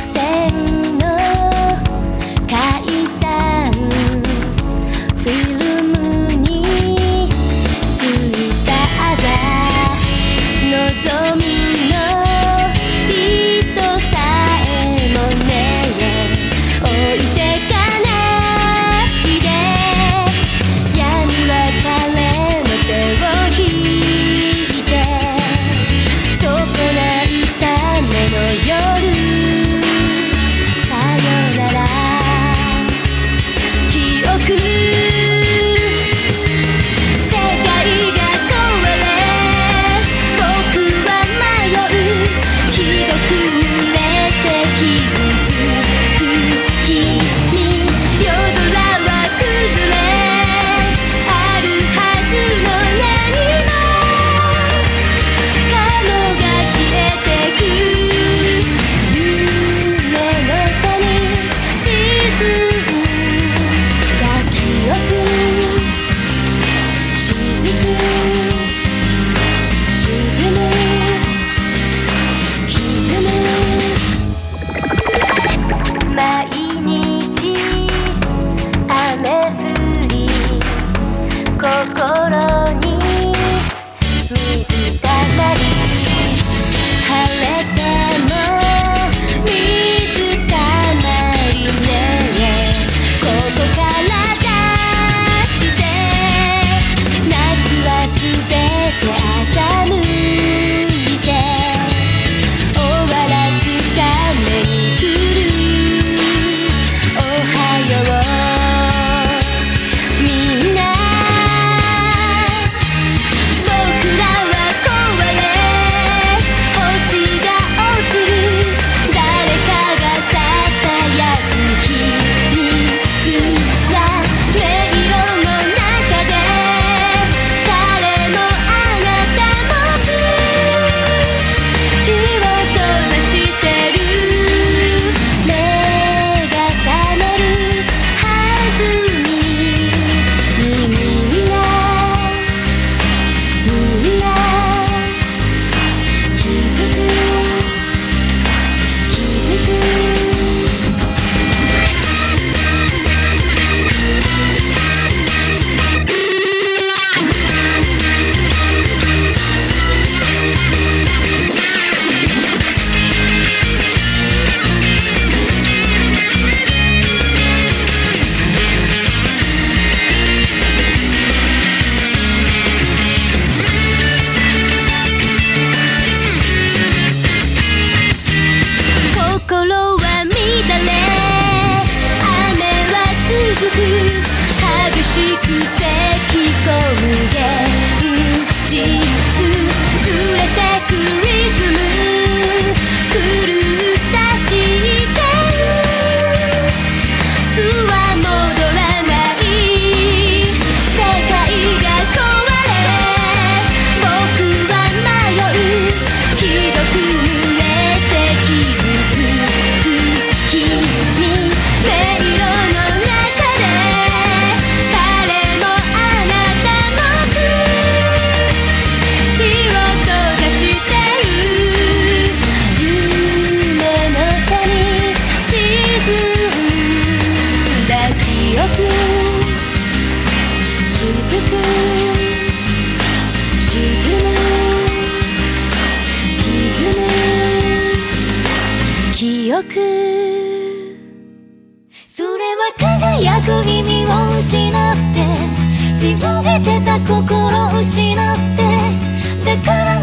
線の階段フィルムについたあざ望みの糸さえもね置いてかないで闇は彼の手を引いて損ないための夜さよなら記憶世界が壊れ僕は迷うひどく濡れて傷つく君夜空は崩れあるはずの何もかもが消えてく夢の差に沈んだ記憶雫沈む歪む毎日雨降り心に水たまり晴れても水たまりねここから出して夏はすべて欺いて終わらすために来るおはようみんな僕らは壊れ星が落ちる誰かがささやく秘密は迷路の中で彼もあなたも口を閉ざしてる目が覚めるはずにみんな気づく気づく心は乱れ雨は続く激しく咳き込む現実ずれてくリズム狂った視点巣は戻らない世界が壊れ僕は迷うひどく濡れて傷つく君迷路の中で彼もあなたも口を閉ざしてる夢の差に沈んだ記憶雫沈む歪む記憶それは輝く意味を失って信じてた心を失ってだから